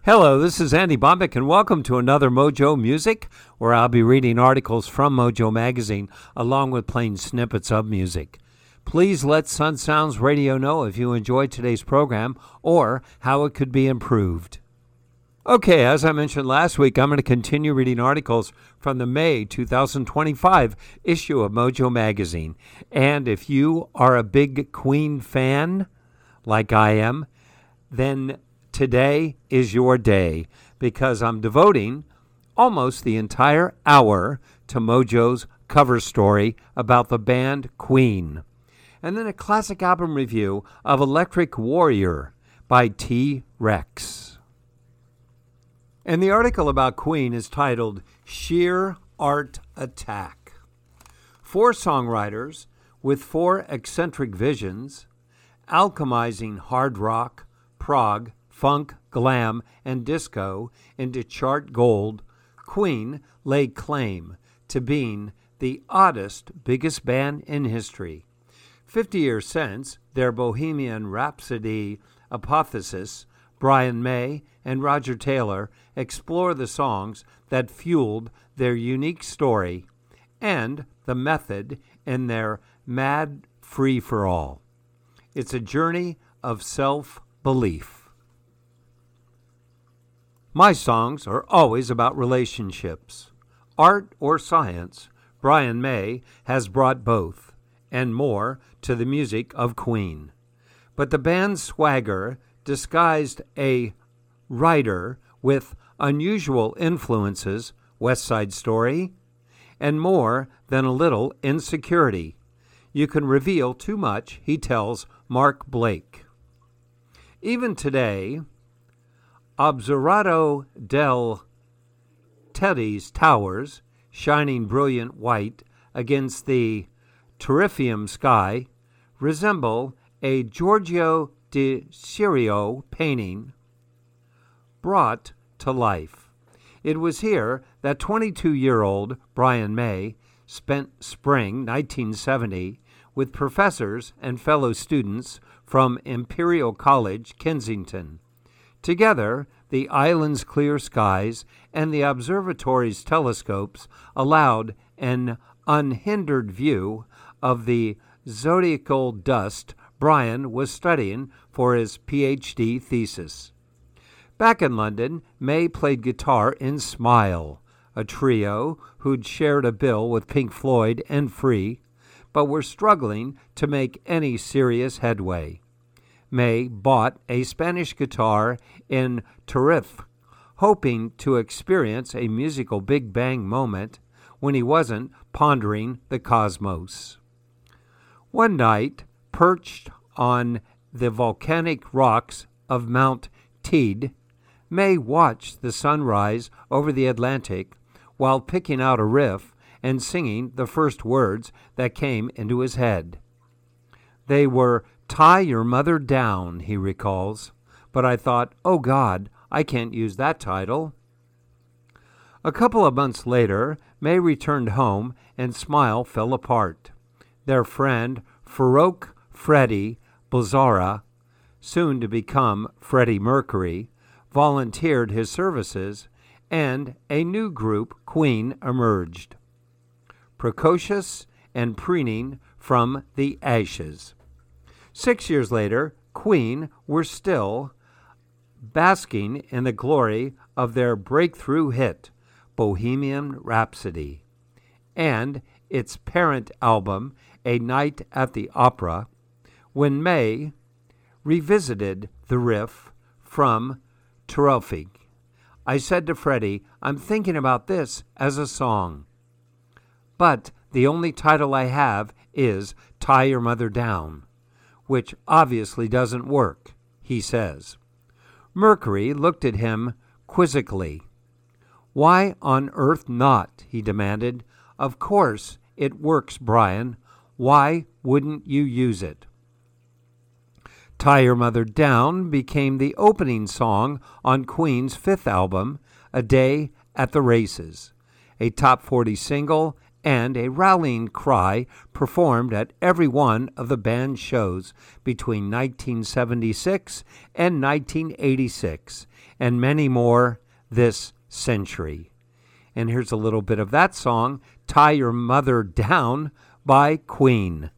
Hello, this is Andy Bombick, and welcome to another Mojo Music, where I'll be reading articles from Mojo Magazine, along with playing snippets of music. Please let Sun Sounds Radio know if you enjoyed today's program or how it could be improved. Okay, as I mentioned last week, I'm going to continue reading articles from the May 2025 issue of Mojo Magazine. And if you are a big Queen fan, like I am, then today is your day, because I'm devoting almost the entire hour to Mojo's cover story about the band Queen, and then a classic album review of Electric Warrior by T-Rex. And the article about Queen is titled Sheer Art Attack. 4 songwriters with 4 eccentric visions, alchemizing hard rock, prog, funk, glam, and disco into chart gold, Queen laid claim to being the oddest, biggest band in history. 50 years since their Bohemian Rhapsody apotheosis, Brian May and Roger Taylor explore the songs that fueled their unique story and the method in their mad free-for-all. It's a journey of self-belief. My songs are always about relationships. Art or science, Brian May has brought both, and more, to the music of Queen. But the band's swagger, disguised a writer with unusual influences, West Side Story, and more than a little insecurity. You can reveal too much, he tells Mark Blake. Even today, Observatorio del Tedi's towers, shining brilliant white against the tertium sky, resemble a Giorgio de Chirico painting brought to life. It was here that 22-year-old Brian May spent spring 1970 with professors and fellow students from Imperial College, Kensington. Together, the island's clear skies and the observatory's telescopes allowed an unhindered view of the zodiacal dust Brian was studying for his PhD thesis. Back in London, May played guitar in Smile, a trio who'd shared a bill with Pink Floyd and Free, but were struggling to make any serious headway. May bought a Spanish guitar in Tenerife, hoping to experience a musical Big Bang moment when he wasn't pondering the cosmos. One night, perched on the volcanic rocks of Mount Teide, May watched the sunrise over the Atlantic while picking out a riff and singing the first words that came into his head. They were "Tie Your Mother Down," he recalls, but I thought, oh God, I can't use that title. A couple of months later, May returned home and Smile fell apart. Their friend, Farouk Freddie Bulzara, soon to become Freddie Mercury, volunteered his services, and a new group, Queen, emerged. Precocious and preening from the ashes. 6 years later, Queen were still basking in the glory of their breakthrough hit, Bohemian Rhapsody, and its parent album, A Night at the Opera, when May revisited the riff from Terrific. I said to Freddie, I'm thinking about this as a song. But the only title I have is Tie Your Mother Down, which obviously doesn't work, he says. Mercury looked at him quizzically. Why on earth not, he demanded. Of course it works, Brian. Why wouldn't you use it? Tie Your Mother Down became the opening song on Queen's 5th album, A Day at the Races, a top 40 single and a rallying cry performed at every one of the band's shows between 1976 and 1986, and many more this century. And here's a little bit of that song, Tie Your Mother Down by Queen.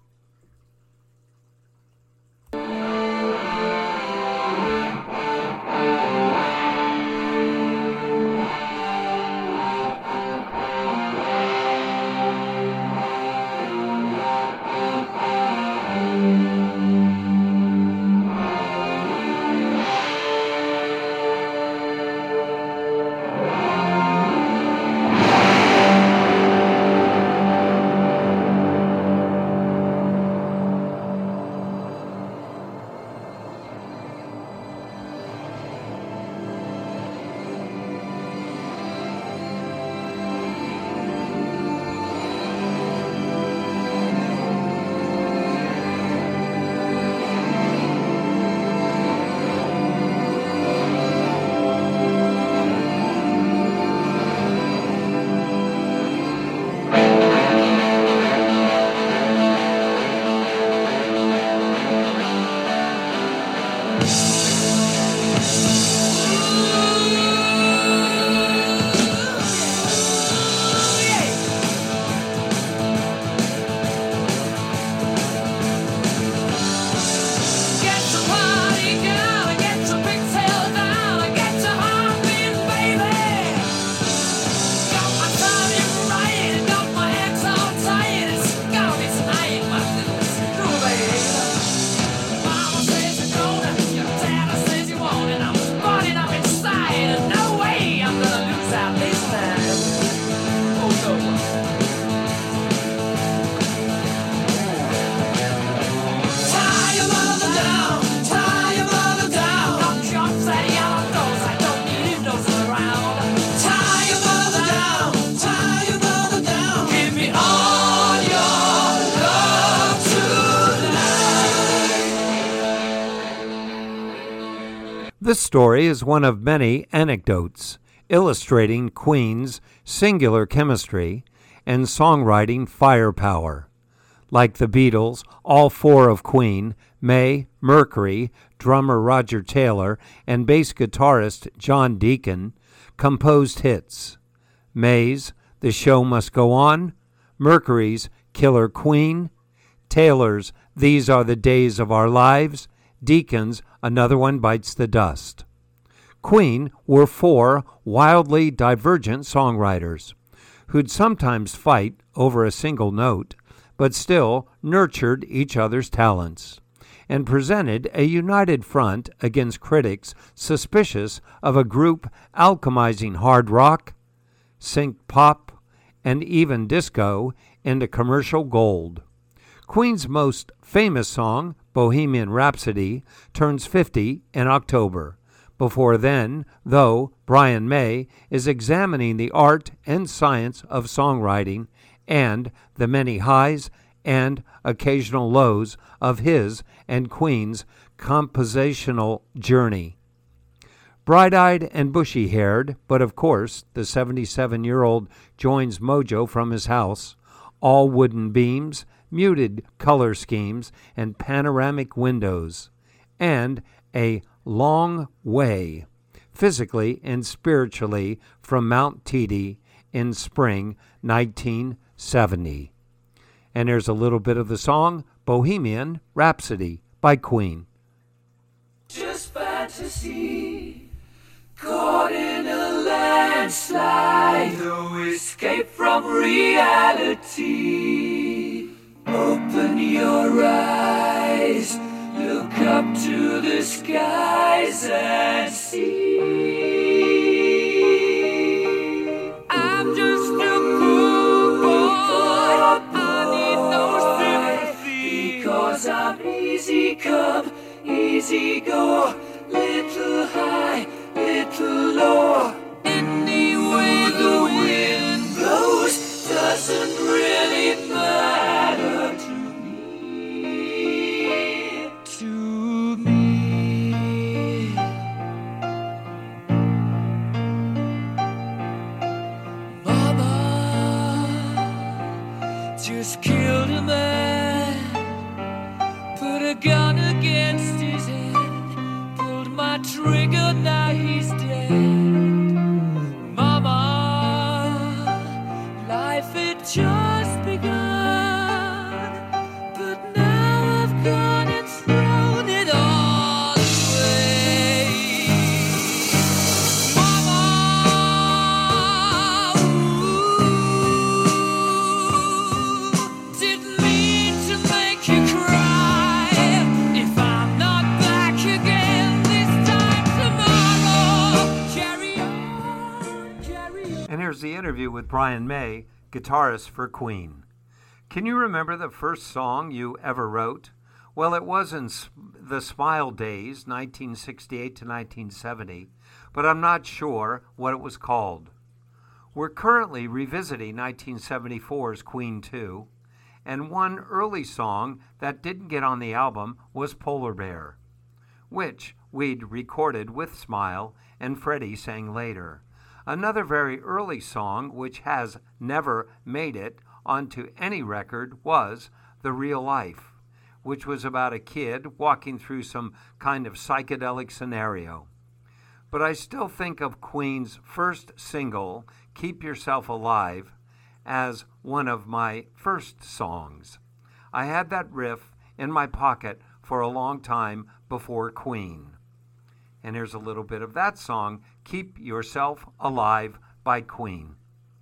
This story is one of many anecdotes illustrating Queen's singular chemistry and songwriting firepower. Like the Beatles, all four of Queen, May, Mercury, drummer Roger Taylor, and bass guitarist John Deacon, composed hits. May's The Show Must Go On, Mercury's Killer Queen, Taylor's These Are the Days of Our Lives, Deacon's Another One Bites the Dust. Queen were four wildly divergent songwriters who'd sometimes fight over a single note, but still nurtured each other's talents and presented a united front against critics suspicious of a group alchemizing hard rock, synth pop, and even disco into commercial gold. Queen's most famous song, Bohemian Rhapsody, turns 50 in October. Before then, though, Brian May is examining the art and science of songwriting and the many highs and occasional lows of his and Queen's compositional journey. Bright-eyed and bushy-haired, but of course the 77-year-old joins Mojo from his house, all wooden beams, muted color schemes, and panoramic windows, and a long way, physically and spiritually, from Mount Teede in spring 1970. And there's a little bit of the song Bohemian Rhapsody by Queen. Just fantasy, caught in a landslide, no escape from reality. Open your eyes, look up to the skies and see. I'm just a poor boy, I need no sympathy, because I'm easy come, easy go, little high, little low. Any way the wind blows doesn't really matter to me. just killed a man, put a gun against his head, pulled my trigger, now he's dead. Mama, life had just begun, but now I've gone and thrown it all away. Mama, didn't mean to make you cry. If I'm not back again this time tomorrow, carry on, carry on. And here's the interview with Brian May, guitarist for Queen. Can you remember the first song you ever wrote? Well, it was in the Smile days, 1968 to 1970, but I'm not sure what it was called. We're currently revisiting 1974's Queen 2, and one early song that didn't get on the album was Polar Bear, which we'd recorded with Smile and Freddie sang later. Another very early song, which has never made it onto any record, was The Real Life, which was about a kid walking through some kind of psychedelic scenario. But I still think of Queen's first single, Keep Yourself Alive, as one of my first songs. I had that riff in my pocket for a long time before Queen. And here's a little bit of that song, Keep Yourself Alive by Queen.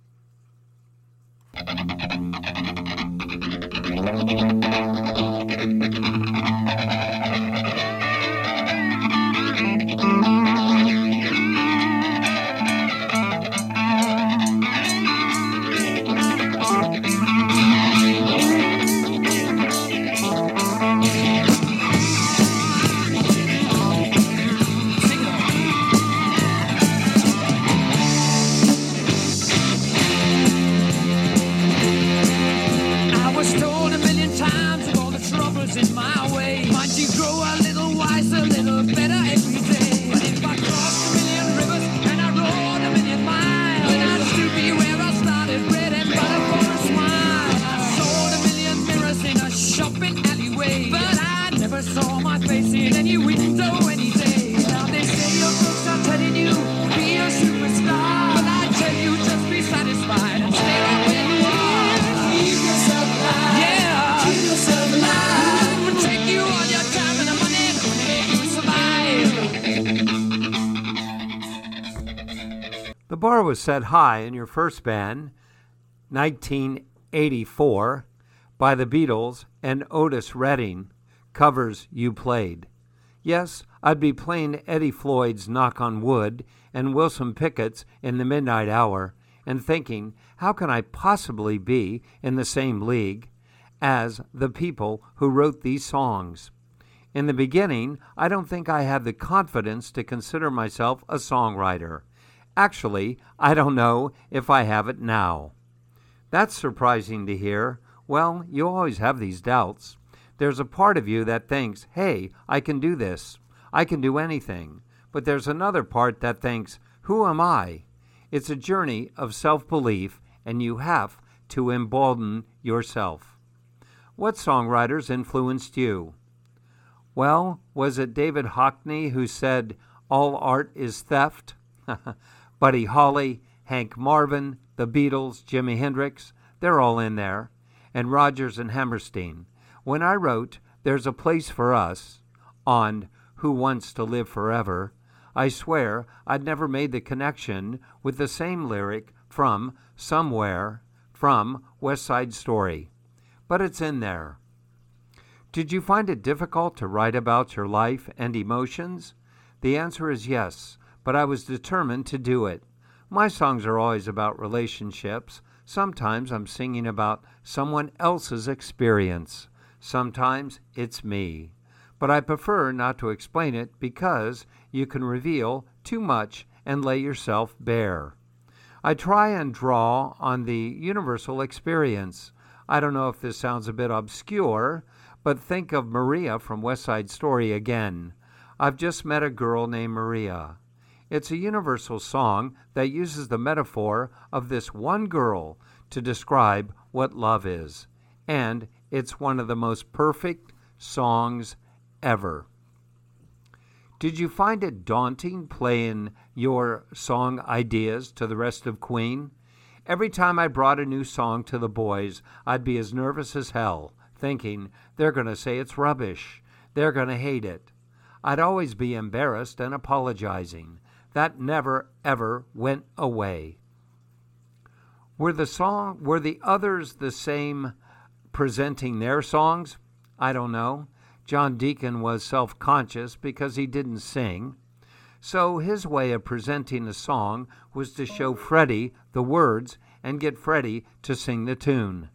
The bar was set high in your first band, 1984, by the Beatles and Otis Redding, covers you played. Yes, I'd be playing Eddie Floyd's Knock on Wood and Wilson Pickett's In the Midnight Hour and thinking, how can I possibly be in the same league as the people who wrote these songs? In the beginning, I don't think I had the confidence to consider myself a songwriter. Actually, I don't know if I have it now. That's surprising to hear. Well, you always have these doubts. There's a part of you that thinks, hey, I can do this. I can do anything. But there's another part that thinks, who am I? It's a journey of self-belief, and you have to embolden yourself. What songwriters influenced you? Well, was it David Hockney who said, all art is theft? Buddy Holly, Hank Marvin, the Beatles, Jimi Hendrix, they're all in there. And Rodgers and Hammerstein. When I wrote There's a Place for Us on Who Wants to Live Forever, I swear I'd never made the connection with the same lyric from Somewhere from West Side Story. But it's in there. Did you find it difficult to write about your life and emotions? The answer is yes, but I was determined to do it. My songs are always about relationships. Sometimes I'm singing about someone else's experience. Sometimes it's me. But I prefer not to explain it because you can reveal too much and lay yourself bare. I try and draw on the universal experience. I don't know if this sounds a bit obscure, but think of Maria from West Side Story again. I've just met a girl named Maria. It's a universal song that uses the metaphor of this one girl to describe what love is. and it's one of the most perfect songs ever. Did you find it daunting playing your song ideas to the rest of Queen? Every time I brought a new song to the boys, I'd be as nervous as hell, thinking they're going to say it's rubbish. They're going to hate it. I'd always be embarrassed and apologizing. That never, ever went away. Were the others the same presenting their songs? I don't know. John Deacon was self-conscious because he didn't sing. So his way of presenting a song was to show Freddie the words and get Freddie to sing the tune.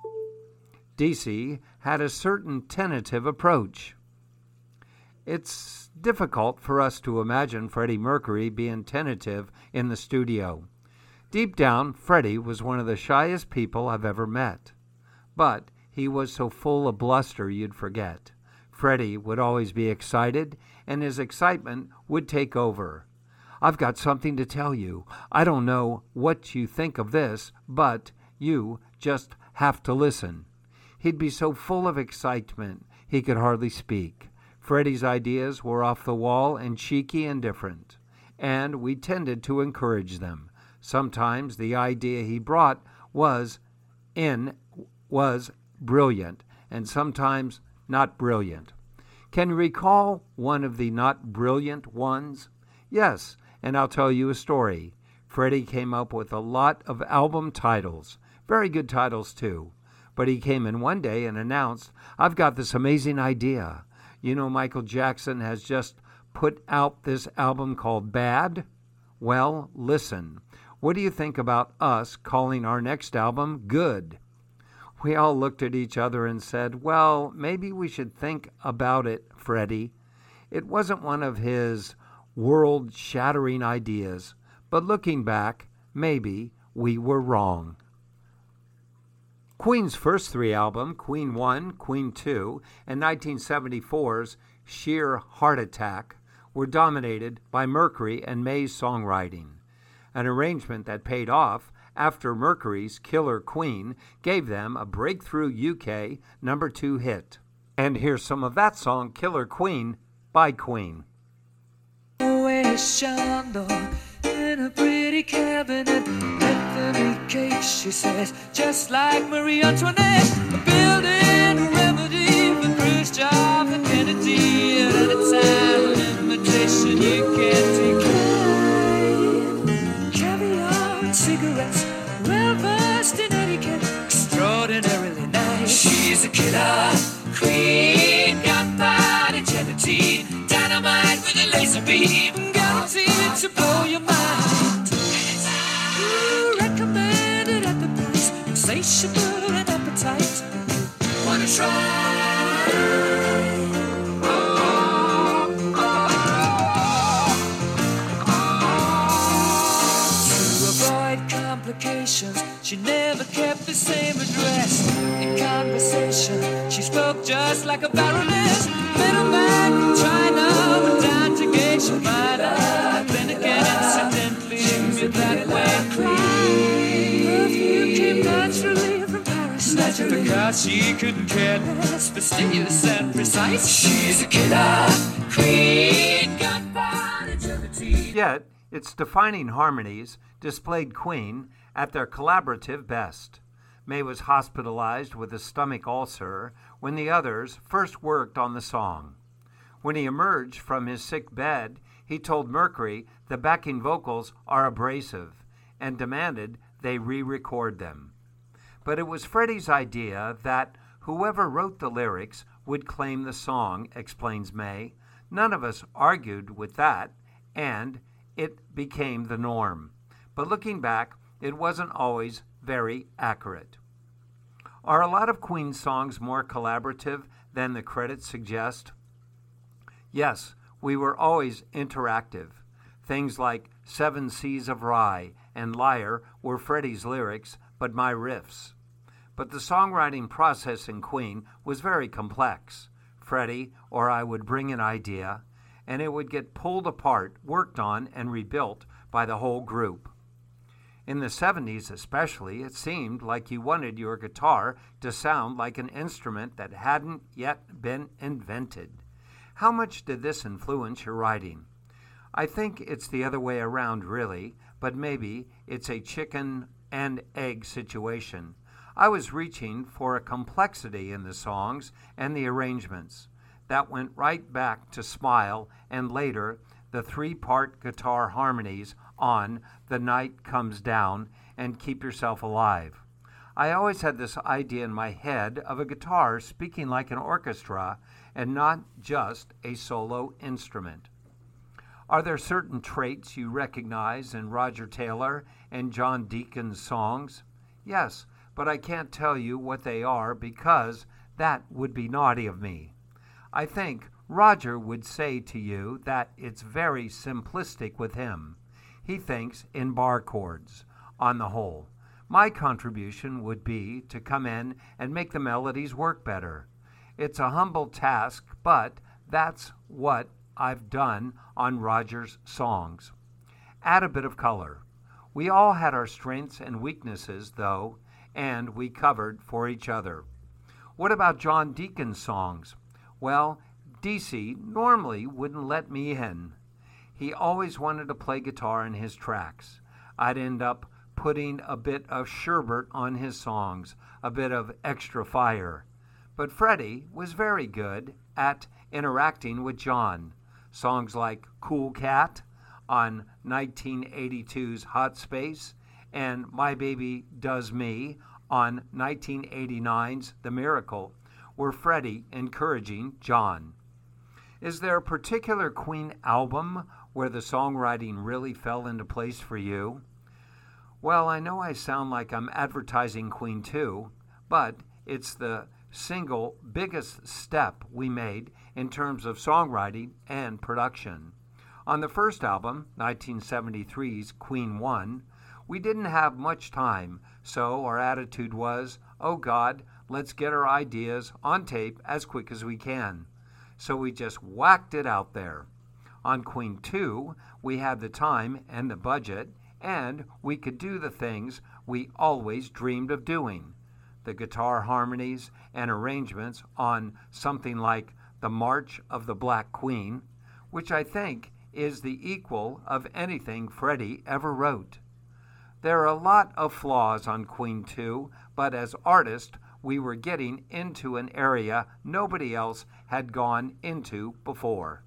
DC had a certain tentative approach. It's difficult for us to imagine Freddie Mercury being tentative in the studio. Deep down, Freddie was one of the shyest people I've ever met. But he was so full of bluster you'd forget. Freddie would always be excited, and his excitement would take over. I've got something to tell you. I don't know what you think of this, but you just have to listen. He'd be so full of excitement he could hardly speak. Freddie's ideas were off the wall and cheeky and different, and we tended to encourage them. Sometimes the idea he brought was brilliant, and sometimes not brilliant. Can you recall one of the not brilliant ones? Yes, and I'll tell you a story. Freddie came up with a lot of album titles, very good titles too. But he came in one day and announced, I've got this amazing idea. You know, Michael Jackson has just put out this album called Bad? Well, listen. What do you think about us calling our next album Good? We all looked at each other and said, well, maybe we should think about it, Freddie. It wasn't one of his world-shattering ideas, but looking back, maybe we were wrong. Queen's first three albums, Queen 1, Queen 2, and 1974's Sheer Heart Attack, were dominated by Mercury and May's songwriting, an arrangement that paid off after Mercury's Killer Queen gave them a breakthrough UK number 2 hit. And here's some of that song, Killer Queen, by Queen. In a pretty cabinet, Anthony cake, she says, just like Marie Antoinette, building a remedy for Khrushchev and Kennedy, at a time of imitation you can't decline. Caviar and cigarettes, well versed in etiquette, extraordinarily nice. She's a killer queen, gunpowder gelatine, dynamite with a laser beam, guaranteed to blow your mind. Recommended at the price, insatiable and appetite. Wanna try? To avoid complications, she never kept the same address. In conversation, she spoke just like a baroness. Middleman from China, but down to Geisha Minor. Then again, incidentally, with that way perfume came naturally from Paris. Naturally, because she couldn't care less, fastidious and precise. She's a killer queen, gunpowder gelatine. Yet, its defining harmonies displayed Queen at their collaborative best. May was hospitalized with a stomach ulcer when the others first worked on the song. When he emerged from his sick bed, he told Mercury the backing vocals are abrasive and demanded they re-record them. But it was Freddie's idea that whoever wrote the lyrics would claim the song, explains May. None of us argued with that, and it became the norm. But looking back, it wasn't always very accurate. Are a lot of Queen songs more collaborative than the credits suggest? Yes, we were always interactive. Things like 7 Seas of Rye and Liar were Freddie's lyrics, but my riffs. But the songwriting process in Queen was very complex. Freddie or I would bring an idea, and it would get pulled apart, worked on, and rebuilt by the whole group. In the 70s especially, it seemed like you wanted your guitar to sound like an instrument that hadn't yet been invented. How much did this influence your writing? I think it's the other way around, really, but maybe it's a chicken and egg situation. I was reaching for a complexity in the songs and the arrangements. That went right back to Smile and later the 3-part guitar harmonies on The Night Comes Down and Keep Yourself Alive. I always had this idea in my head of a guitar speaking like an orchestra and not just a solo instrument. Are there certain traits you recognize in Roger Taylor and John Deacon's songs? Yes, but I can't tell you what they are because that would be naughty of me. I think Roger would say to you that it's very simplistic with him. He thinks in bar chords, on the whole. My contribution would be to come in and make the melodies work better. It's a humble task, but that's what I've done on Roger's songs. Add a bit of color. We all had our strengths and weaknesses, though, and we covered for each other. What about John Deacon's songs? Well, DC normally wouldn't let me in. He always wanted to play guitar in his tracks. I'd end up putting a bit of sherbet on his songs, a bit of extra fire. But Freddie was very good at interacting with John. Songs like Cool Cat on 1982's Hot Space and My Baby Does Me on 1989's The Miracle were Freddie encouraging John. Is there a particular Queen album where the songwriting really fell into place for you? Well, I know I sound like I'm advertising Queen too, but it's the single biggest step we made in terms of songwriting and production. On the first album, 1973's Queen 1, we didn't have much time, so our attitude was, oh God, let's get our ideas on tape as quick as we can. So we just whacked it out there. On Queen 2, we had the time and the budget, and we could do the things we always dreamed of doing. The guitar harmonies and arrangements on something like The March of the Black Queen, which I think is the equal of anything Freddie ever wrote. There are a lot of flaws on Queen 2, but as artists, we were getting into an area nobody else had gone into before.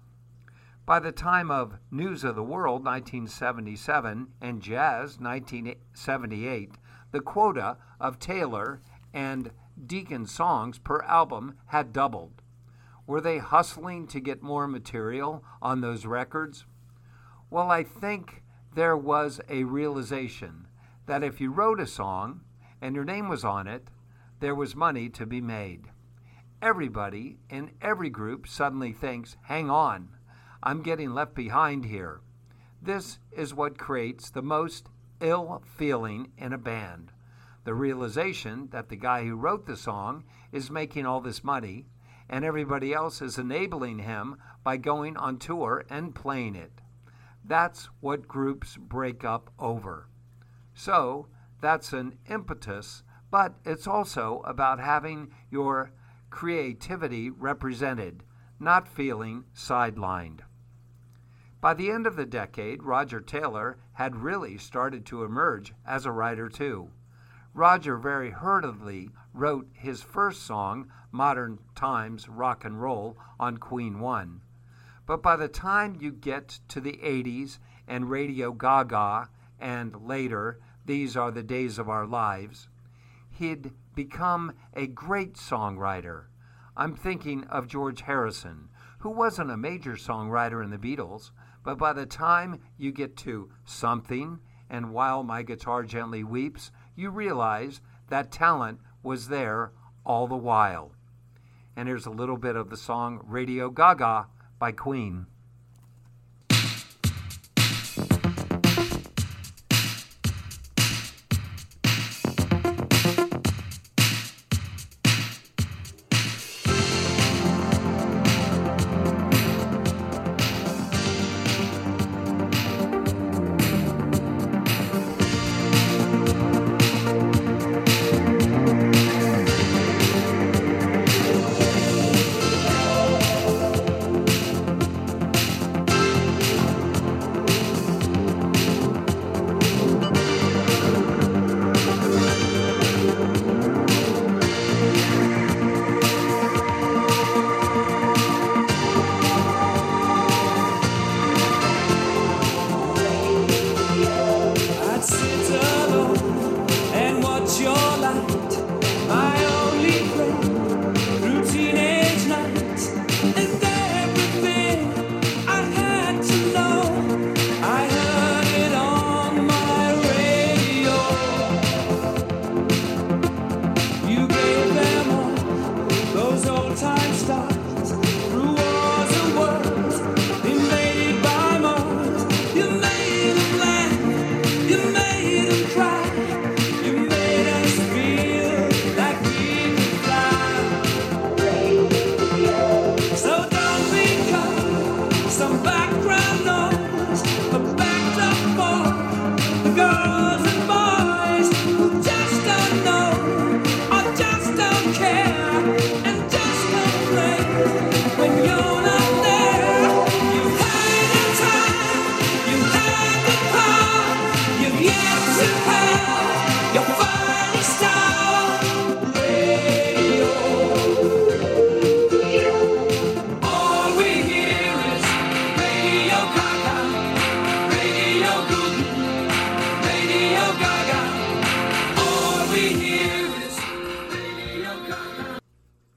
By the time of News of the World, 1977, and Jazz, 1978, the quota of Taylor and Deacon songs per album had doubled. Were they hustling to get more material on those records? Well, I think there was a realization that if you wrote a song and your name was on it, there was money to be made. Everybody in every group suddenly thinks, hang on, I'm getting left behind here. This is what creates the most ill feeling in a band. The realization that the guy who wrote the song is making all this money and everybody else is enabling him by going on tour and playing it. That's what groups break up over. So that's an impetus, but it's also about having your creativity represented, not feeling sidelined. By the end of the decade, Roger Taylor had really started to emerge as a writer too. Roger very hurriedly wrote his first song, Modern Times Rock and Roll, on Queen 1. But by the time you get to the 80s and Radio Gaga and later These Are the Days of Our Lives, he'd become a great songwriter. I'm thinking of George Harrison, who wasn't a major songwriter in the Beatles, but by the time you get to Something and While My Guitar Gently Weeps, you realize that talent was there all the while. And here's a little bit of the song Radio Gaga by Queen.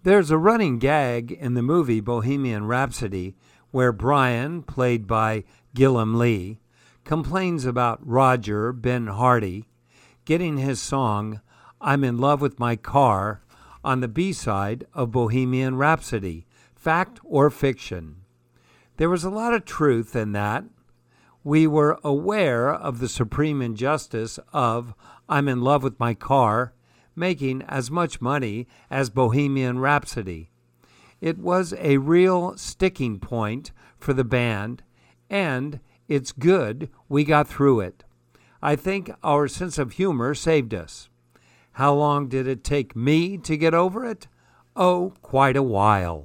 There's a running gag in the movie Bohemian Rhapsody where Brian, played by Gilliam Lee, complains about Roger Ben Hardy getting his song I'm in Love with My Car on the B-side of Bohemian Rhapsody. Fact or fiction? There was a lot of truth in that. We were aware of the supreme injustice of I'm in Love with My Car making as much money as Bohemian Rhapsody. It was a real sticking point for the band, and it's good we got through it. I think our sense of humor saved us. How long did it take me to get over it? Oh, quite a while.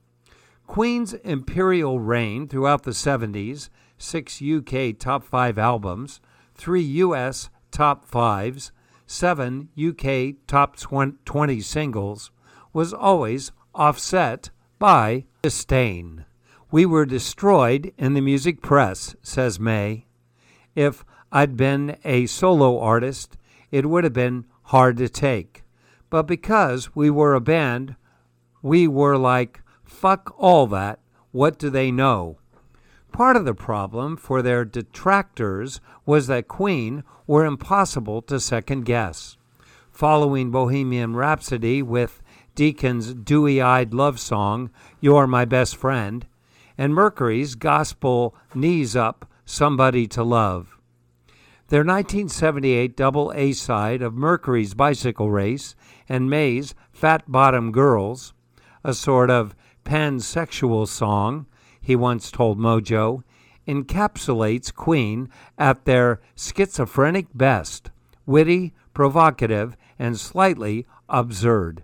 Queen's imperial reign throughout the 70s, 6 UK top 5 albums, 3 US top 5s, 7 UK top 20 singles, was always offset by disdain. We were destroyed in the music press, says May. If I'd been a solo artist, it would have been hard to take. But because we were a band, we were like, fuck all that, what do they know? Part of the problem for their detractors was that Queen were impossible to second guess. Following Bohemian Rhapsody with Deacon's dewy-eyed love song, You're My Best Friend, and Mercury's gospel knees up, Somebody to Love. Their 1978 double A-side of Mercury's Bicycle Race and May's Fat Bottom Girls, a sort of pansexual song, he once told Mojo, encapsulates Queen at their schizophrenic best, witty, provocative, and slightly absurd.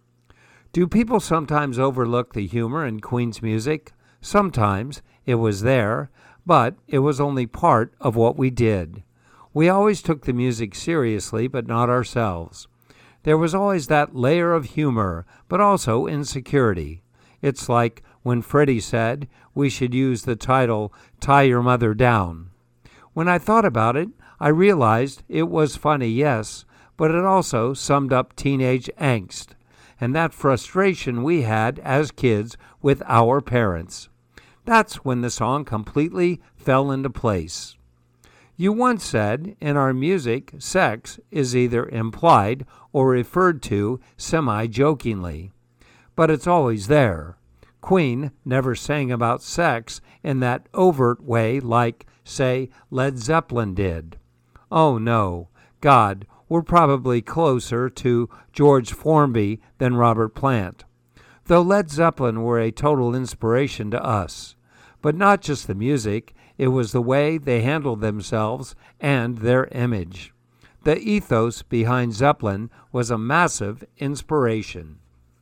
Do people sometimes overlook the humor in Queen's music? Sometimes. It was there, but it was only part of what we did. We always took the music seriously, but not ourselves. There was always that layer of humor, but also insecurity. It's like when Freddie said we should use the title Tie Your Mother Down. When I thought about it, I realized it was funny, yes, but it also summed up teenage angst and that frustration we had as kids with our parents. That's when the song completely fell into place. You once said, in our music, sex is either implied or referred to semi-jokingly. But it's always there. Queen never sang about sex in that overt way like, say, Led Zeppelin did. Oh no, God, we're probably closer to George Formby than Robert Plant. Though Led Zeppelin were a total inspiration to us. But not just the music, it was the way they handled themselves and their image. The ethos behind Zeppelin was a massive inspiration.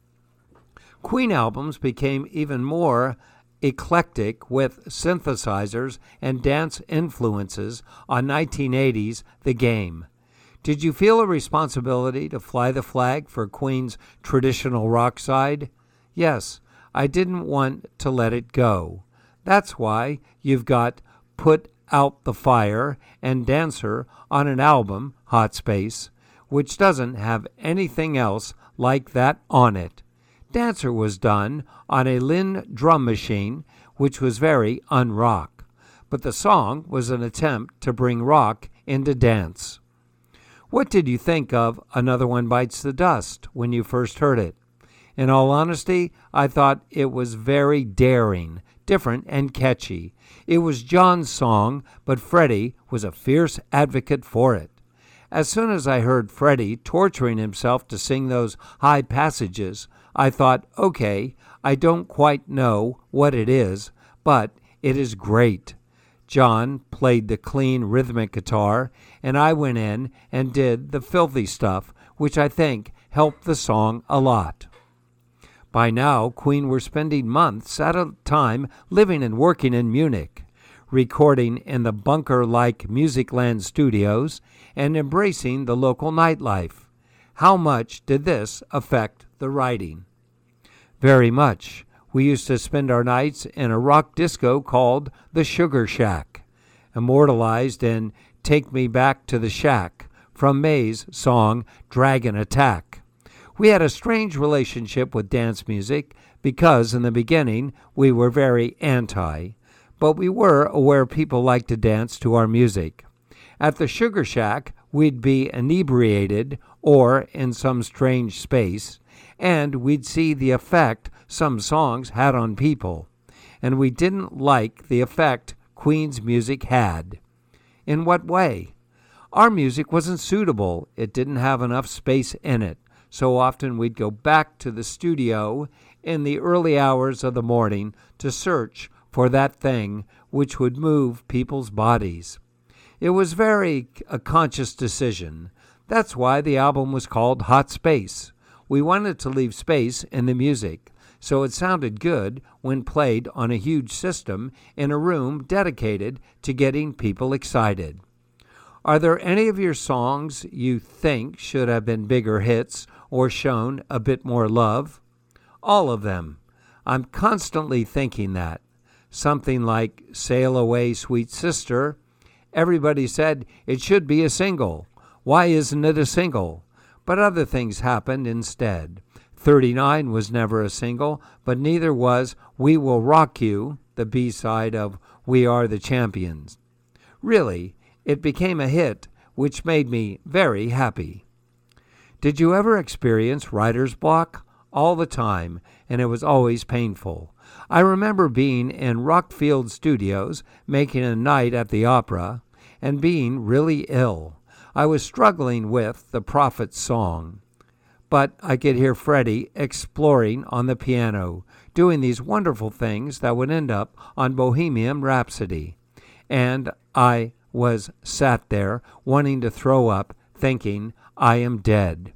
Queen albums became even more eclectic with synthesizers and dance influences on 1980's The Game. Did you feel a responsibility to fly the flag for Queen's traditional rock side? Yes, I didn't want to let it go. That's why you've got Put Out the Fire and Dancer on an album, Hot Space, which doesn't have anything else like that on it. Dancer was done on a Linn drum machine, which was very un-rock, but the song was an attempt to bring rock into dance. What did you think of Another One Bites the Dust when you first heard it? In all honesty, I thought it was very daring, different, and catchy. It was John's song, but Freddie was a fierce advocate for it. As soon as I heard Freddie torturing himself to sing those high passages, I thought, okay, I don't quite know what it is, but it is great. John played the clean rhythmic guitar, and I went in and did the filthy stuff, which I think helped the song a lot. By now, Queen were spending months at a time living and working in Munich, recording in the bunker-like Musicland studios, and embracing the local nightlife. How much did this affect the writing? Very much. We used to spend our nights in a rock disco called the Sugar Shack, immortalized in Take Me Back to the Shack from May's song Dragon Attack. We had a strange relationship with dance music because in the beginning we were very anti, but we were aware people liked to dance to our music. At the Sugar Shack, we'd be inebriated or in some strange space, and we'd see the effect some songs had on people, and we didn't like the effect Queen's music had. In what way? Our music wasn't suitable. It didn't have enough space in it. So often we'd go back to the studio in the early hours of the morning to search for that thing which would move people's bodies. It was a conscious decision. That's why the album was called Hot Space. We wanted to leave space in the music, so it sounded good when played on a huge system in a room dedicated to getting people excited. Are there any of your songs you think should have been bigger hits or shown a bit more love? All of them. I'm constantly thinking that. Something like Sail Away, Sweet Sister. Everybody said it should be a single. Why isn't it a single? But other things happened instead. 39 was never a single, but neither was We Will Rock You, the B-side of We Are the Champions. Really, it became a hit, which made me very happy. Did you ever experience writer's block? All the time, and it was always painful. I remember being in Rockfield Studios, making a night at the opera, and being really ill. I was struggling with The Prophet's Song, but I could hear Freddie exploring on the piano, doing these wonderful things that would end up on Bohemian Rhapsody. And I was sat there wanting to throw up, thinking, I am dead.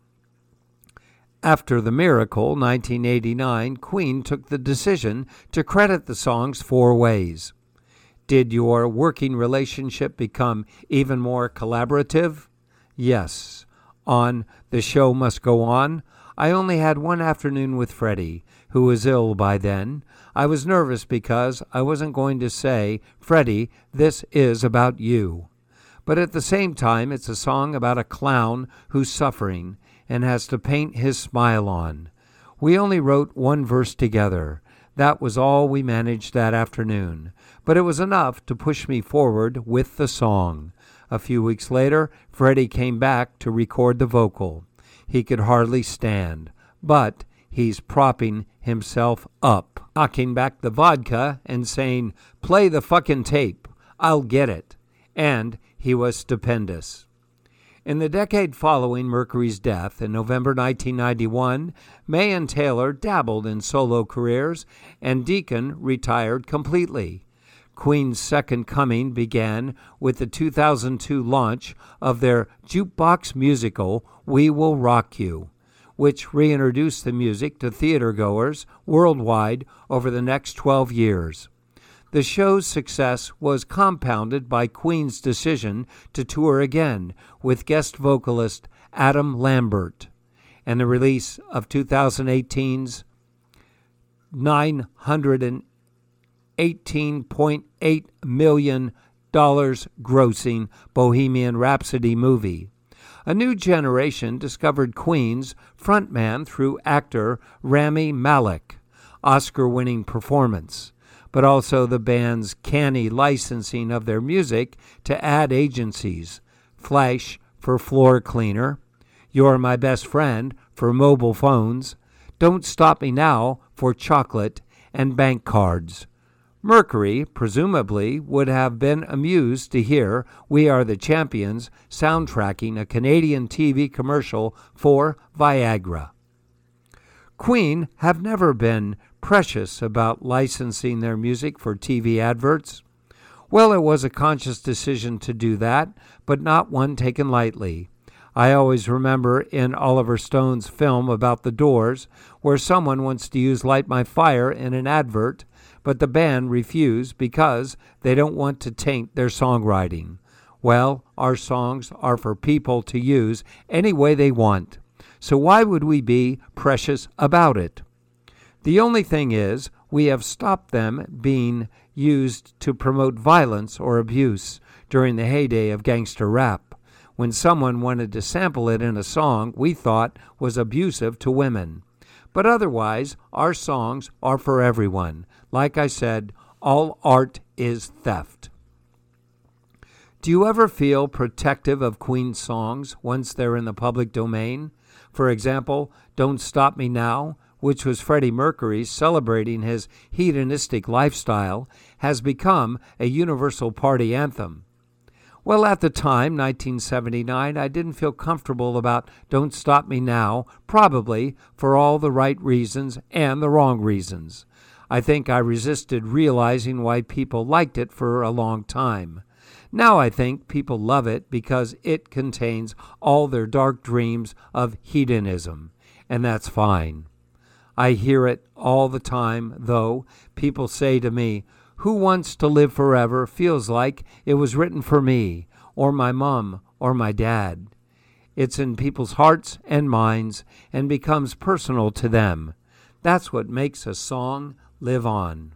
After The Miracle, 1989, Queen took the decision to credit the songs 4 ways. Did your working relationship become even more collaborative? Yes. On The Show Must Go On, I only had one afternoon with Freddie, who was ill by then. I was nervous because I wasn't going to say, Freddie, this is about you. But at the same time, it's a song about a clown who's suffering and has to paint his smile on. We only wrote one verse together. That was all we managed that afternoon, but it was enough to push me forward with the song. A few weeks later, Freddie came back to record the vocal. He could hardly stand, but he's propping himself up, knocking back the vodka and saying, play the fucking tape, I'll get it. And he was stupendous. In the decade following Mercury's death in November 1991, May and Taylor dabbled in solo careers, and Deacon retired completely. Queen's second coming began with the 2002 launch of their jukebox musical, We Will Rock You, which reintroduced the music to theatergoers worldwide over the next 12 years. The show's success was compounded by Queen's decision to tour again with guest vocalist Adam Lambert, and the release of 2018's $918.8 million grossing Bohemian Rhapsody movie. A new generation discovered Queen's frontman through actor Rami Malek, Oscar-winning performance, but also the band's canny licensing of their music to ad agencies, Flash for floor cleaner, You're My Best Friend for mobile phones, Don't Stop Me Now for chocolate and bank cards. Mercury, presumably, would have been amused to hear We Are the Champions soundtracking a Canadian TV commercial for Viagra. Queen have never been precious about licensing their music for TV adverts. Well, it was a conscious decision to do that, but not one taken lightly. I always remember in Oliver Stone's film about the Doors, where someone wants to use Light My Fire in an advert, but the band refused because they don't want to taint their songwriting. Well, our songs are for people to use any way they want, so why would we be precious about it? The only thing is, we have stopped them being used to promote violence or abuse during the heyday of gangster rap. when someone wanted to sample it in a song we thought was abusive to women. But otherwise, our songs are for everyone. Like I said, all art is theft. Do you ever feel protective of Queen songs once they're in the public domain? For example, Don't Stop Me Now, which was Freddie Mercury celebrating his hedonistic lifestyle, has become a universal party anthem. Well, at the time, 1979, I didn't feel comfortable about Don't Stop Me Now, probably for all the right reasons and the wrong reasons. I think I resisted realizing why people liked it for a long time. Now I think people love it because it contains all their dark dreams of hedonism, and that's fine. I hear it all the time, though. People say to me, "Who Wants to Live Forever" feels like it was written for me, or my mom, or my dad. It's in people's hearts and minds and becomes personal to them. That's what makes a song live on.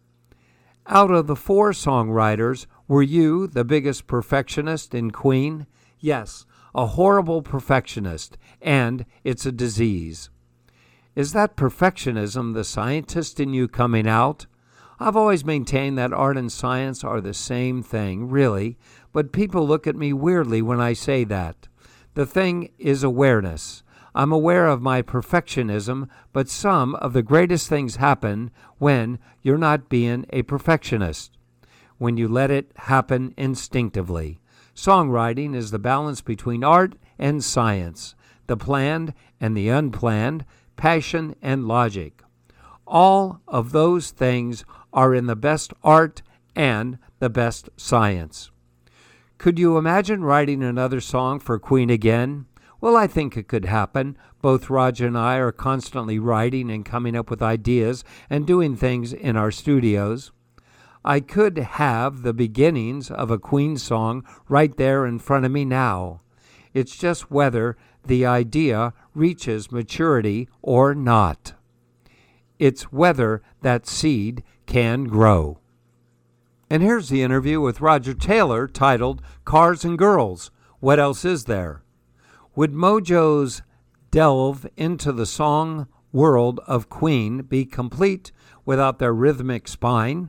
Out of the 4 songwriters, were you the biggest perfectionist in Queen? Yes, a horrible perfectionist, and it's a disease. Is that perfectionism the scientist in you coming out? I've always maintained that art and science are the same thing, really, but people look at me weirdly when I say that. The thing is awareness. I'm aware of my perfectionism, but some of the greatest things happen when you're not being a perfectionist, when you let it happen instinctively. Songwriting is the balance between art and science, the planned and the unplanned, passion and logic. All of those things are in the best art and the best science. Could you imagine writing another song for Queen again? Well, I think it could happen. Both Roger and I are constantly writing and coming up with ideas and doing things in our studios. I could have the beginnings of a Queen song right there in front of me now. It's just whether the idea reaches maturity or not. It's whether that seed can grow. And here's the interview with Roger Taylor titled Cars and Girls. What else is there? Would Mojo's delve into the song world of Queen be complete without their rhythmic spine?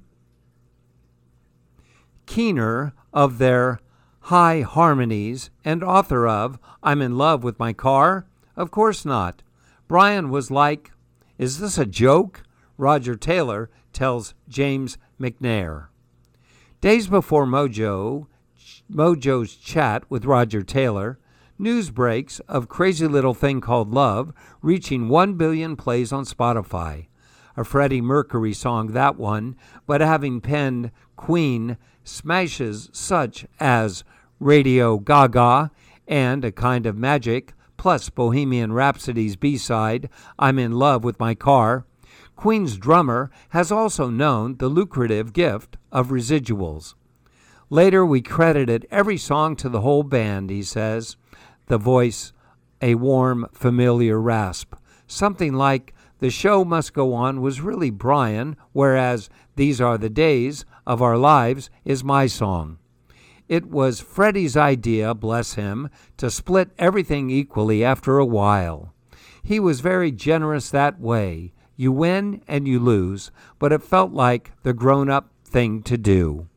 Keener of their high harmonies and author of I'm in Love with My Car? Of course not. Brian was like, "Is this a joke?" Roger Taylor tells James McNair. Days before Mojo's chat with Roger Taylor, news breaks of Crazy Little Thing Called Love reaching 1 billion plays on Spotify. A Freddie Mercury song, that one, but having penned Queen smashes such as Radio Gaga and A Kind of Magic, plus Bohemian Rhapsody's B-side, I'm in Love with My Car, Queen's drummer has also known the lucrative gift of residuals. Later, we credited every song to the whole band, he says, the voice a warm, familiar rasp. Something like The Show Must Go On was really Brian, whereas These Are the Days of Our Lives is my song. It was Freddie's idea, bless him, to split everything equally after a while. He was very generous that way. You win and you lose, but it felt like the grown-up thing to do.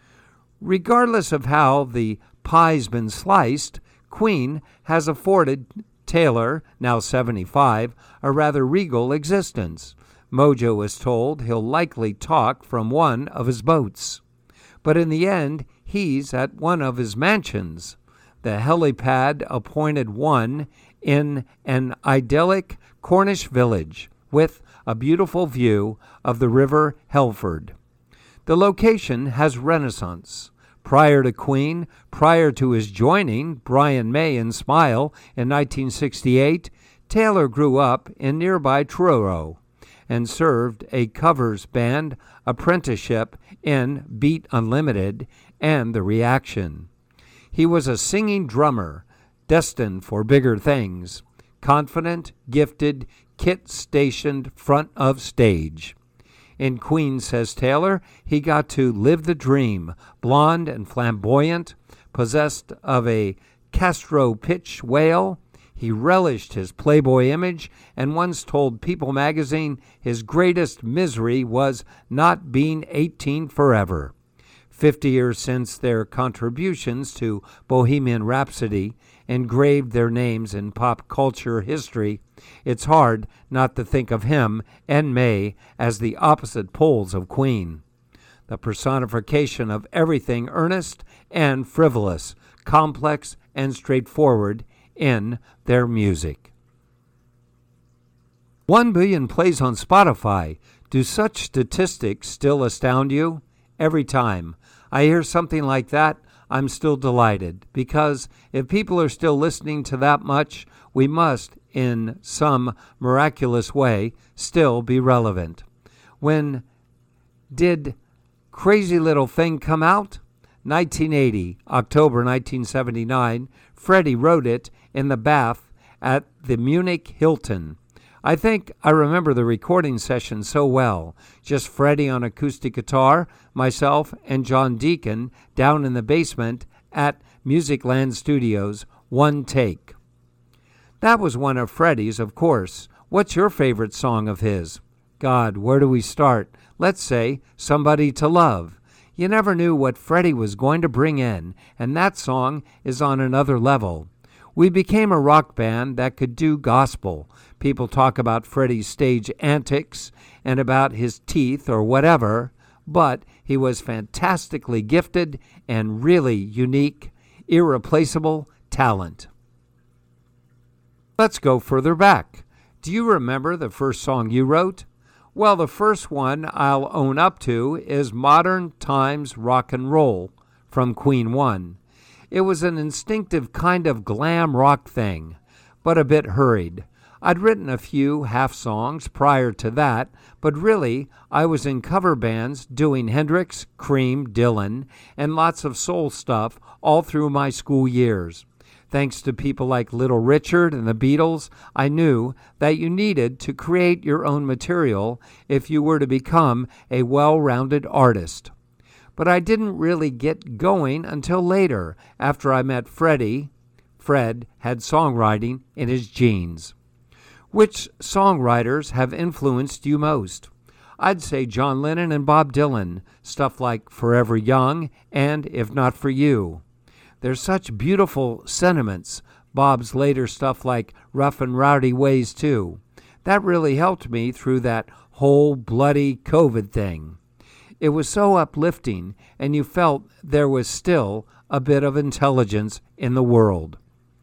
Regardless of how the pie's been sliced, Queen has afforded Taylor, now 75, a rather regal existence. Mojo is told he'll likely talk from one of his boats. But in the end, he's at one of his mansions, the helipad appointed one in an idyllic Cornish village with a beautiful view of the River Helford. The location has Renaissance. Prior to Queen, prior to his joining Brian May in Smile in 1968, Taylor grew up in nearby Truro and served a covers band apprenticeship in Beat Unlimited and The Reaction. He was a singing drummer, destined for bigger things, confident, gifted, kit-stationed front of stage. In Queen, says Taylor, he got to live the dream, blonde and flamboyant, possessed of a Castro-pitch wail. He relished his Playboy image and once told People magazine his greatest misery was not being 18 forever. 50 years since their contributions to Bohemian Rhapsody engraved their names in pop culture history, it's hard not to think of him and May as the opposite poles of Queen, the personification of everything earnest and frivolous, complex and straightforward in their music. 1 billion plays on Spotify. Do such statistics still astound you? Every time I hear something like that, I'm still delighted, because if people are still listening to that much, we must, in some miraculous way, still be relevant. When did Crazy Little Thing come out? 1980, October 1979. Freddie wrote it in the bath at the Munich Hilton. I think I remember the recording session so well. Just Freddie on acoustic guitar, myself, and John Deacon down in the basement at Musicland Studios, one take. That was one of Freddie's, of course. What's your favorite song of his? God, where do we start? Let's say Somebody to Love. You never knew what Freddie was going to bring in, and that song is on another level. We became a rock band that could do gospel. People talk about Freddie's stage antics and about his teeth or whatever, but he was fantastically gifted and really unique, irreplaceable talent. Let's go further back. Do you remember the first song you wrote? Well, the first one I'll own up to is Modern Times Rock and Roll from Queen 1. It was an instinctive kind of glam rock thing, but a bit hurried. I'd written a few half songs prior to that, but really I was in cover bands doing Hendrix, Cream, Dylan, and lots of soul stuff all through my school years. Thanks to people like Little Richard and the Beatles, I knew that you needed to create your own material if you were to become a well-rounded artist. But I didn't really get going until later, after I met Freddie. Fred had songwriting in his genes. Which songwriters have influenced you most? I'd say John Lennon and Bob Dylan, stuff like Forever Young and If Not For You. There's such beautiful sentiments. Bob's later stuff like Rough and Rowdy Ways too. That really helped me through that whole bloody COVID thing. It was so uplifting, and you felt there was still a bit of intelligence in the world.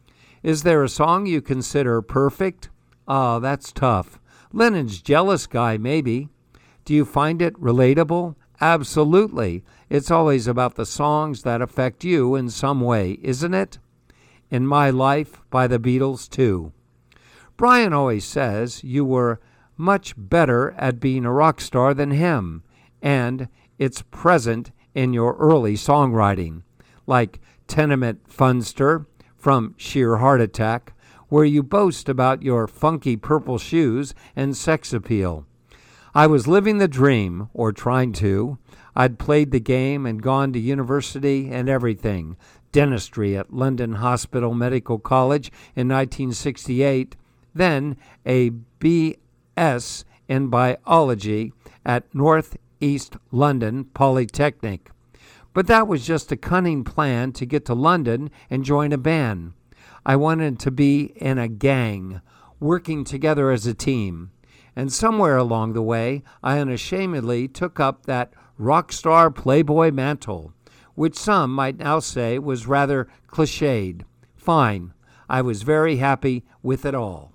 Is there a song you consider perfect? That's tough. Lennon's Jealous Guy, maybe. Do you find it relatable? Absolutely. It's always about the songs that affect you in some way, isn't it? In My Life by the Beatles, too. Brian always says you were much better at being a rock star than him, and it's present in your early songwriting, like Tenement Funster from Sheer Heart Attack, where you boast about your funky purple shoes and sex appeal. I was living the dream, or trying to. I'd played the game and gone to university and everything. Dentistry at London Hospital Medical College in 1968, then a B.S. in biology at Northeast London Polytechnic. But that was just a cunning plan to get to London and join a band. I wanted to be in a gang, working together as a team. And somewhere along the way, I unashamedly took up that rock star playboy mantle, which some might now say was rather cliched. Fine, I was very happy with it all.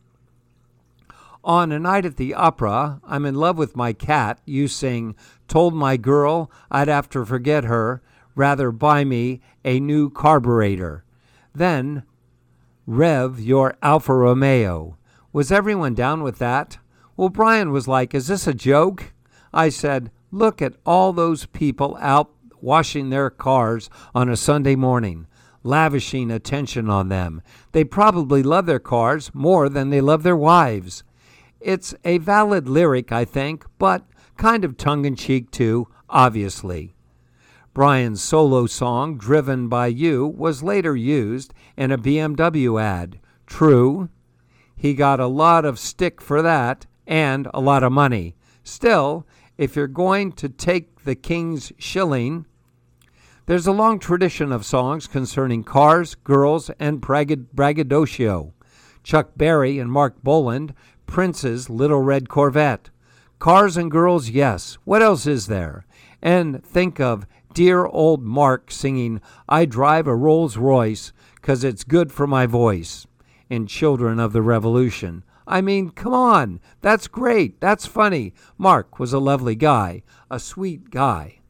On A Night at the Opera, I'm in love with my cat. You sing, told my girl I'd have to forget her, rather buy me a new carburetor. Then, Rev your Alfa Romeo. Was everyone down with that? Well, Brian was like, is this a joke? I said, look at all those people out washing their cars on a Sunday morning, lavishing attention on them. They probably love their cars more than they love their wives. It's a valid lyric, I think, but kind of tongue-in-cheek too, obviously. Brian's solo song, Driven by You, was later used in a BMW ad. True, he got a lot of stick for that and a lot of money. Still, if you're going to take the king's shilling, there's a long tradition of songs concerning cars, girls, and braggadocio. Chuck Berry and Mark Boland, Prince's Little Red Corvette. Cars and girls, yes. What else is there? And think of dear old Mark singing, I drive a Rolls Royce 'cause it's good for my voice, in Children of the Revolution. I mean, come on. That's great. That's funny. Mark was a lovely guy, a sweet guy.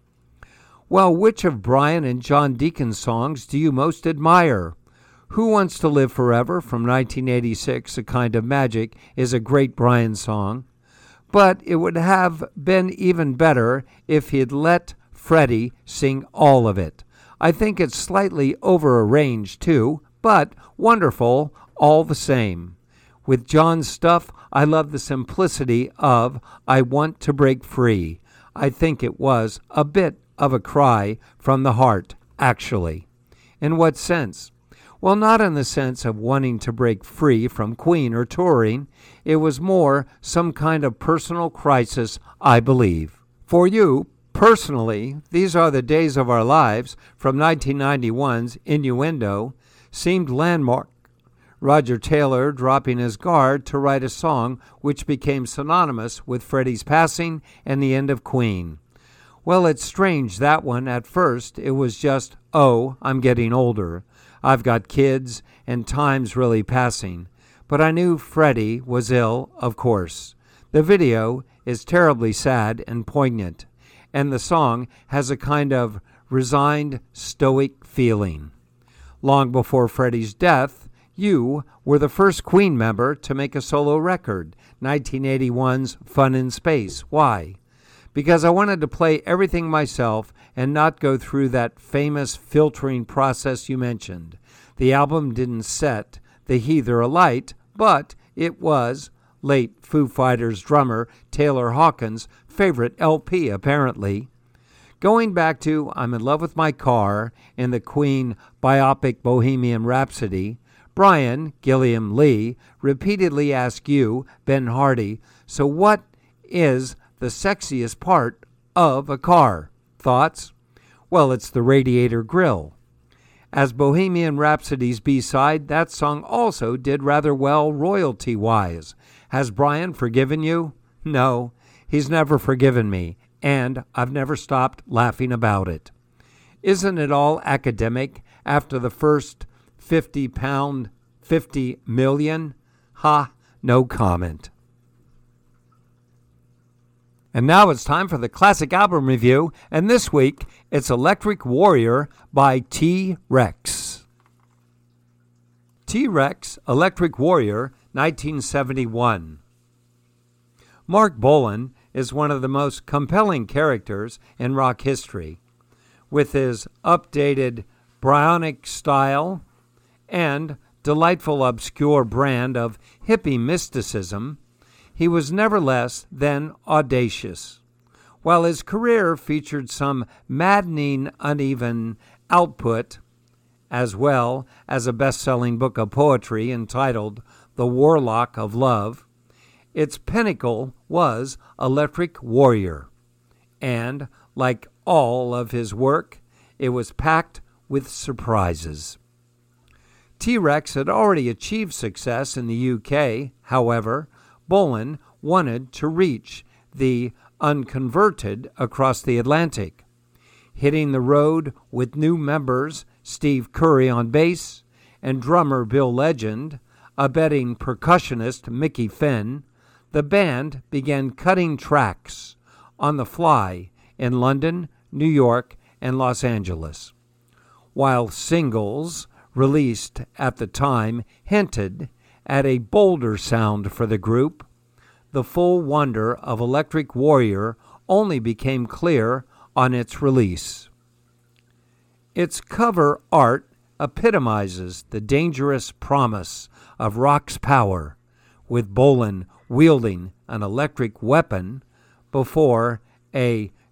Well, which of Brian and John Deacon's songs do you most admire? Who Wants to Live Forever from 1986, A Kind of Magic, is a great Brian song. But it would have been even better if he'd let Freddie sing all of it. I think it's slightly over-arranged too, but wonderful all the same. With John's stuff, I love the simplicity of I Want to Break Free. I think it was a bit of a cry from the heart, actually. In what sense? Well, not in the sense of wanting to break free from Queen or touring. It was more some kind of personal crisis, I believe. For you, personally, These Are the Days of Our Lives from 1991's Innuendo seemed landmark. Roger Taylor dropping his guard to write a song which became synonymous with Freddie's passing and the end of Queen. Well, it's strange that one at first. It was just, oh, I'm getting older. I've got kids and time's really passing. But I knew Freddie was ill, of course. The video is terribly sad and poignant, and the song has a kind of resigned, stoic feeling. Long before Freddie's death, you were the first Queen member to make a solo record, 1981's Fun in Space. Why? Because I wanted to play everything myself and not go through that famous filtering process you mentioned. The album didn't set the Heather alight, but it was late Foo Fighters drummer Taylor Hawkins' favorite LP, apparently. Going back to I'm in Love with My Car and the Queen biopic Bohemian Rhapsody, Brian Gilliam Lee repeatedly asked you, Ben Hardy, so what is the sexiest part of a car? Thoughts? Well, it's the radiator grill. As Bohemian Rhapsody's B-side, that song also did rather well royalty-wise. Has Brian forgiven you? No, he's never forgiven me, and I've never stopped laughing about it. Isn't it all academic after the first 50 million? Ha, no comment. And now it's time for the classic album review, and this week it's Electric Warrior by T-Rex. T-Rex, Electric Warrior, 1971. Mark Bolan is one of the most compelling characters in rock history. With his updated Bryonic style and delightful obscure brand of hippie mysticism, he was never less than audacious. While his career featured some maddening uneven output, as well as a best-selling book of poetry entitled The Warlock of Love, its pinnacle was Electric Warrior. And, like all of his work, it was packed with surprises. T-Rex had already achieved success in the UK. However, Bolan wanted to reach the unconverted across the Atlantic. Hitting the road with new members Steve Curry on bass and drummer Bill Legend, abetting percussionist Mickey Finn, the band began cutting tracks on the fly in London, New York, and Los Angeles. While singles released at the time hinted at a bolder sound for the group, the full wonder of Electric Warrior only became clear on its release. Its cover art epitomizes the dangerous promise of rock's power, with Bolan wielding an electric weapon before a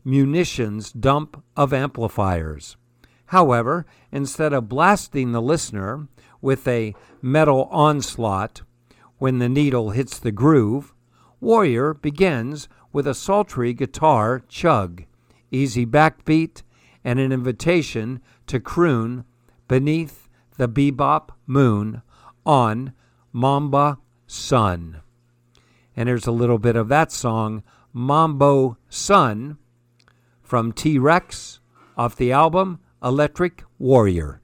munitions dump of amplifiers. However, instead of blasting the listener with a metal onslaught when the needle hits the groove, Warrior begins with a sultry guitar chug, easy backbeat, and an invitation to croon beneath the bebop moon on Mamba Sun. And here's a little bit of that song, Mambo Sun, from T-Rex off the album Electric Warrior.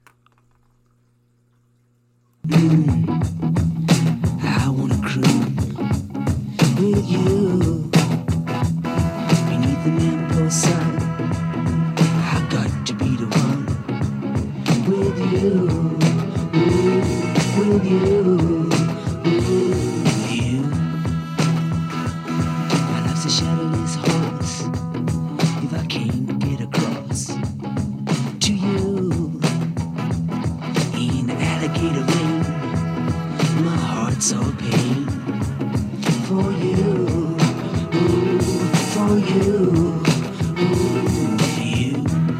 I wanna croon with you beneath the Mambo sun. I got to be the one with you, with you, with you. My life's a shadowless horse. If I can't get across to you in the alligator ring, my heart's all pain for you, for you, for you.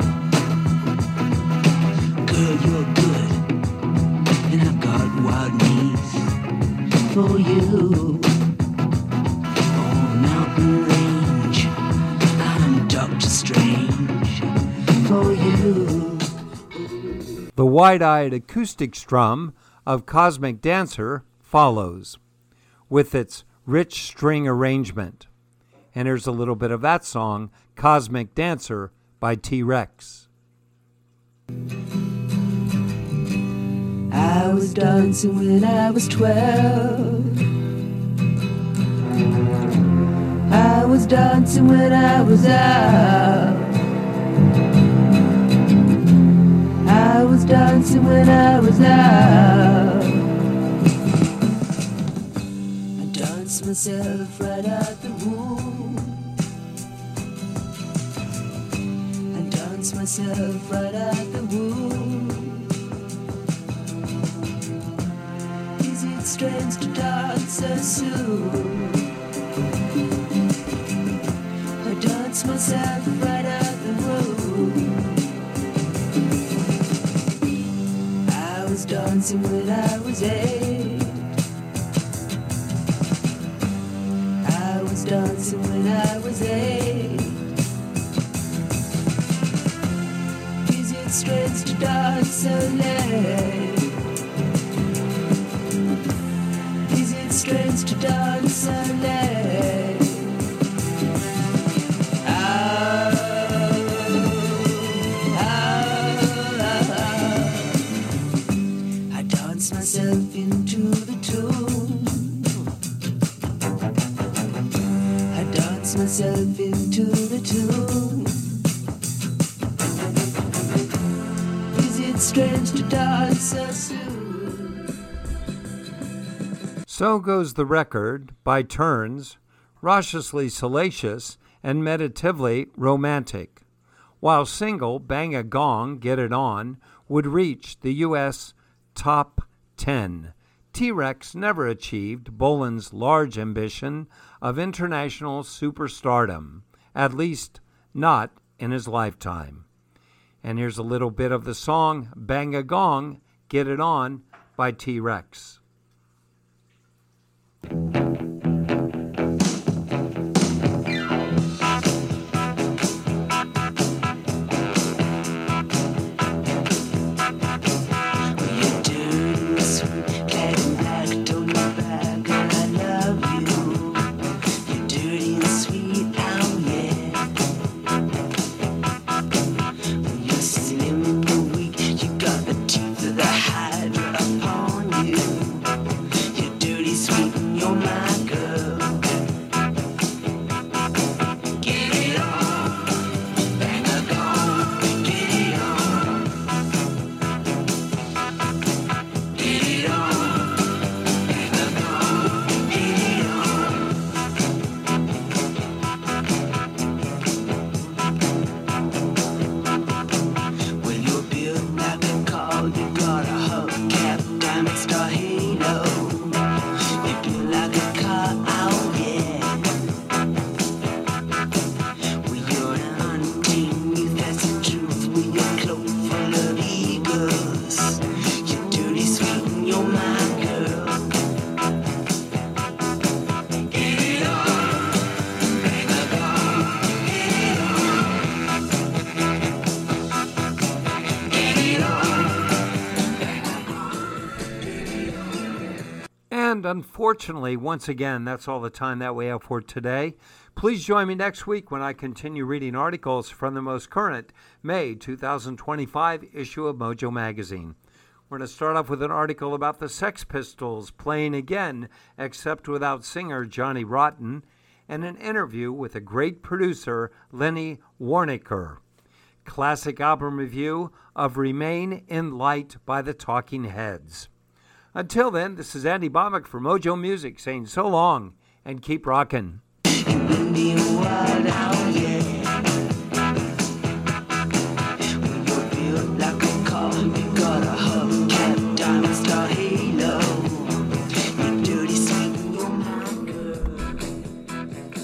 Girl, you're good, and I've got wild needs for you. On mountain range, I'm Doctor Strange for you. The wide-eyed acoustic strum of Cosmic Dancer follows, with its rich string arrangement. And here's a little bit of that song, Cosmic Dancer by T-Rex. I was dancing when I was 12. I was dancing when I was out. I was dancing when I was out. I danced myself right out the womb. I danced myself right out the womb. Is it strange to dance so soon? I danced myself right out the womb. I was dancing when I was 8. I was dancing when I was 8. Is it strange to dance so late? Is it strange to dance so late? I dance myself into the tune. I dance myself into the tune. Is it strange to dance so soon? So goes the record, by turns, raucously salacious and meditatively romantic, while single Bang a Gong, Get It On would reach the U.S. top 10. T-Rex never achieved Bolan's large ambition of international superstardom, at least not in his lifetime. And here's a little bit of the song Bang a Gong, Get It On by T-Rex. Slim and weak, you got the teeth of the hydra upon you. And unfortunately, once again, that's all the time that we have for today. Please join me next week when I continue reading articles from the most current May 2025 issue of Mojo Magazine. We're going to start off with an article about the Sex Pistols playing again, except without singer Johnny Rotten, and an interview with a great producer, Lenny Waronker. Classic album review of Remain in Light by the Talking Heads. Until then, this is Andy Baumick for Mojo Music saying so long and keep rockin'.